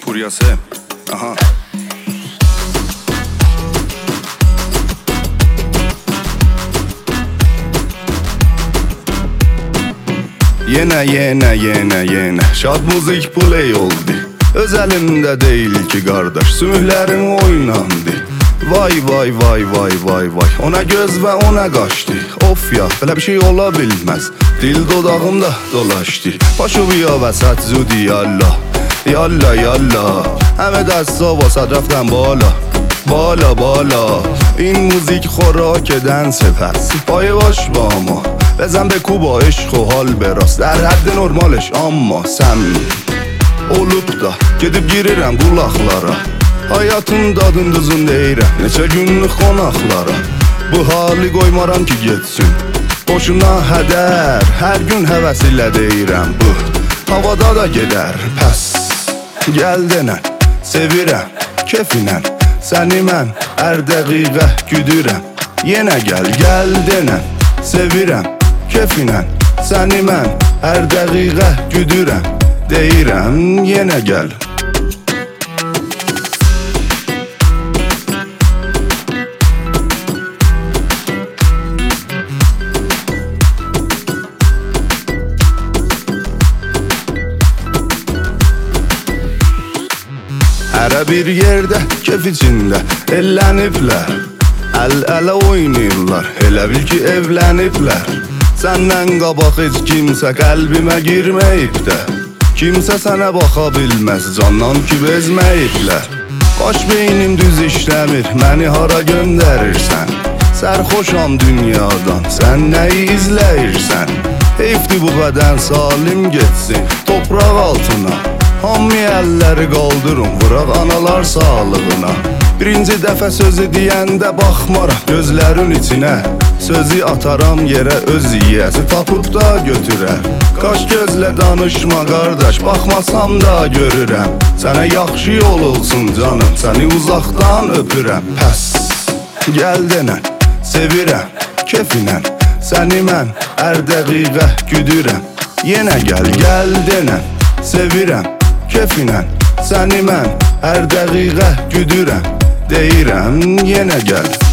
Furyası. Aha. Yenə şad müzik play oldu. Öz əlində deyil ki qardaş, sümüklərin oynandı. Vay ona göz və ona qaçdı. Of ya, belə bir şey ola bilməz. Dil dodağımda dolaşdı. Paşu biya vəsət zudi yalla. Həmə dəstə vasat rəftən بالا این موزیک خوراکدن سپس پای باش با ما بزن به کو با عشق و حال براست در حد نرمالش اما səmimi olub da gedib girirəm qulaqlara hayatın dadın duzun deyirəm neçə günlük qonaqlara bu hali qoymaram ki getsin boşuna hədər hər gün həvəs ilə deyirəm bu havada da gedər pəs gəl denən sevirəm kefinən səni mən hər dəqiqə güdürəm yenə gəl denən sevirəm kefinən səni mən hər dəqiqə güdürəm deyirəm yenə gəl Hərə bir yerdə, kef içində elləniblər Əl-ələ oynayırlar, elə bil ki evləniblər Səndən qabaq heç kimsə qəlbimə girməyib də Kimsə sənə baxa bilməz, candan ki bezməyiblər Baş beynim düz işləmir, məni hara göndərirsən Sərxoşam dünyadan, sən nəyi izləyirsən Heyfdir bu bədən salim getsin, topraq altına Hamı əlləri qaldırın, vuraq analar sağlığına Birinci dəfə sözü deyəndə baxmaram gözlərin içinə Sözü ataram yerə öz yiyəsi tapıb da götürər Qaş gözlə danışma qardaş, baxmasam da görürəm Sənə yaxşı yol olsun canım, səni uzaqdan öpürəm Pəs, gəl denən, sevirəm, kefinən Səni mən hər dəqiqə güdürəm Yenə gəl denən, sevirəm kefinən səni mən hər dəqiqə güdürəm deyirəm yenə gəl